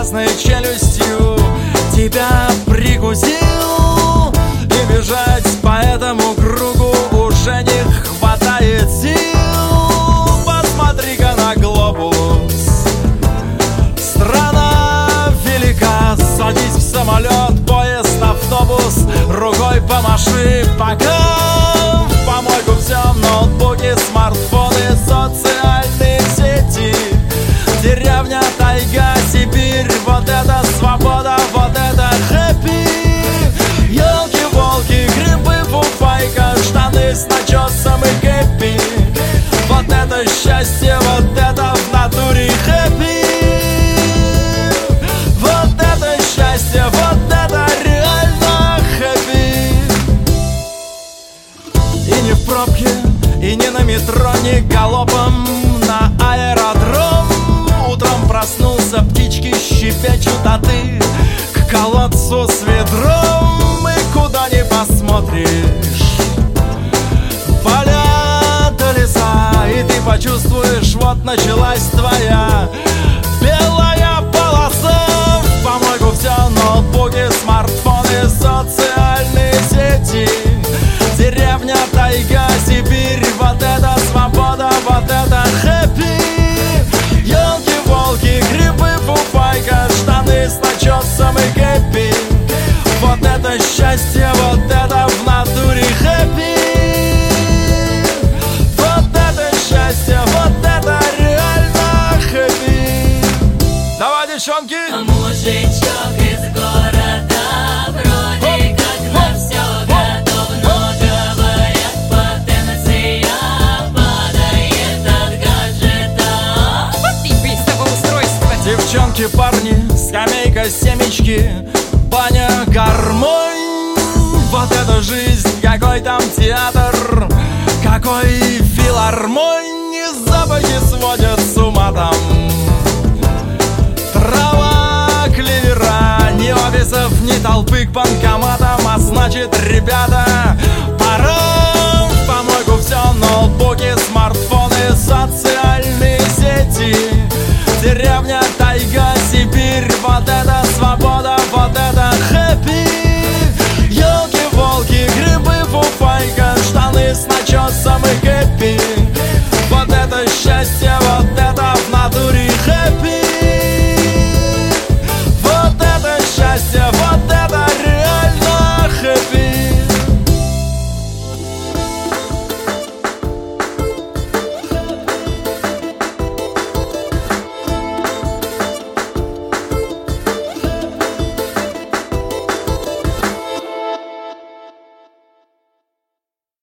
красной челюстью тебя прикусил, и бежать по этому кругу уже не хватает сил. Посмотри-ка на глобус, страна велика. Садись в самолет, поезд, автобус, рукой помаши, пока в помойку все: ноутбуки, смартфоны, социальные сети. Деревня, тайга, Сибирь, вот это свобода, вот это хэппи. Ёлки-волки, грибы, фуфайка, штаны с начесом и кэппи. Вот это счастье, вот это в натуре хэппи. Вот это счастье, вот это реально хэппи. И не в пробке, и не на метро, не галопом на аэродром. Утром проснулся, птички щебечут, а ты к колодцу с ведром. И куда не посмотришь, поля до леса, и ты почувствуешь, вот началась твоя белая полоса. В помойку все: ноутбуки, смартфоны, социальные сети. Деревня, тайга, Сибирь, вот это свобода, вот это хэппи. Ёлки-волки, грибы, фуфайка, штаны с начесом и кэппи. Вот это счастье, вот это в натуре хэппи. Вот это счастье, вот это реально хэппи. Давай, девчонки! Мужичок из города, вроде как на все готов, но говорят, потенция падает от гаджета. Вот и бейсовое устройство. Девчонки, парни, скамейка, семечки, баня, гармонь. Вот это жизнь, какой там театр, какой филармонь. Запахи сводят с ума там. Трава, клевера, ни офисов, ни толпы к банкоматам. А значит, ребята, пора в помойку все: ноутбуки, смартфоны, социальные сети. Деревня, тайга, Сибирь, вот это